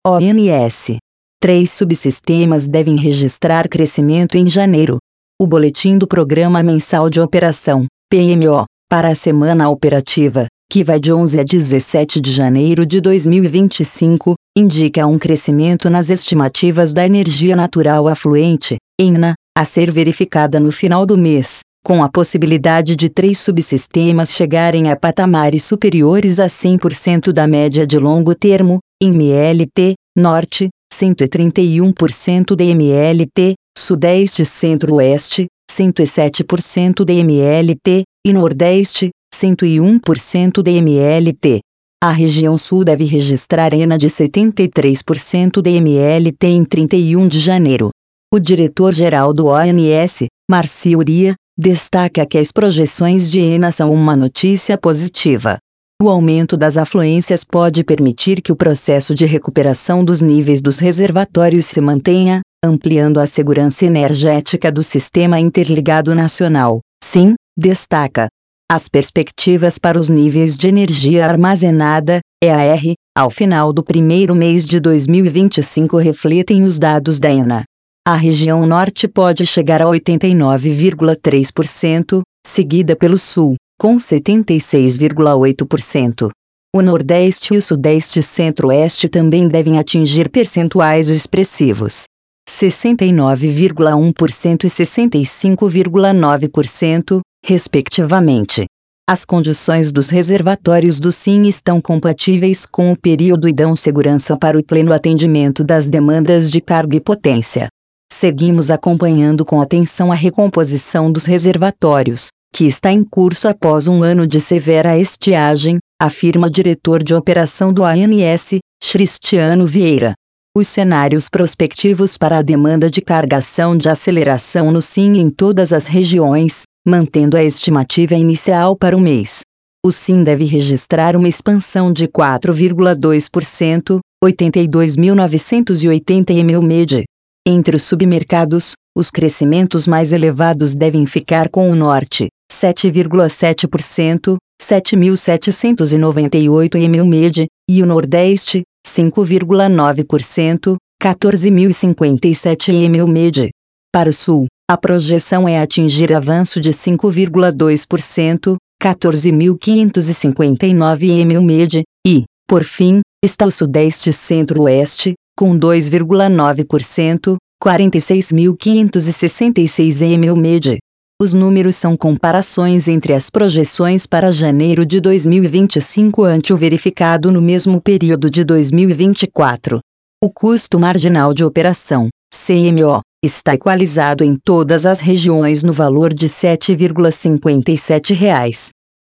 ONS. 3 subsistemas devem registrar crescimento em janeiro. O boletim do Programa Mensal de Operação, PMO, para a semana operativa, que vai de 11 a 17 de janeiro de 2025, indica um crescimento nas estimativas da energia natural afluente, ENA, a ser verificada no final do mês, com a possibilidade de 3 subsistemas chegarem a patamares superiores a 100% da média de longo termo, MLT, Norte, 131% de MLT, Sudeste e Centro-Oeste, 107% de MLT, e Nordeste, 101% de MLT. A região Sul deve registrar ENA de 73% de MLT em 31 de janeiro. O diretor-geral do ONS, Marcio Uria, destaca que as projeções de ENA são uma notícia positiva. O aumento das afluências pode permitir que o processo de recuperação dos níveis dos reservatórios se mantenha, ampliando a segurança energética do Sistema Interligado Nacional. Sim, destaca. As perspectivas para os níveis de energia armazenada, EAR, ao final do primeiro mês de 2025 refletem os dados da ENA. A região Norte pode chegar a 89,3%, seguida pelo Sul, com 76,8%. O Nordeste e o Sudeste e Centro-Oeste também devem atingir percentuais expressivos. 69,1% e 65,9%, respectivamente. As condições dos reservatórios do SIM estão compatíveis com o período e dão segurança para o pleno atendimento das demandas de carga e potência. Seguimos acompanhando com atenção a recomposição dos reservatórios, que está em curso após um ano de severa estiagem, afirma o diretor de operação do ONS, Cristiano Vieira. Os cenários prospectivos para a demanda de carga são de aceleração no SIM em todas as regiões, mantendo a estimativa inicial para o mês. O SIM deve registrar uma expansão de 4,2%, 82.980 ml. Entre os submercados, os crescimentos mais elevados devem ficar com o Norte, 7,7%, 7.798 ml, e o Nordeste, 5,9%, 14.057 ml. Para o Sul, a projeção é atingir avanço de 5,2%, 14.559 ml, e, por fim, está o Sudeste e Centro-Oeste, com 2,9%, 46.566 ml. Os números são comparações entre as projeções para janeiro de 2025 ante o verificado no mesmo período de 2024. O custo marginal de operação, CMO, está equalizado em todas as regiões no valor de R$ 7,57.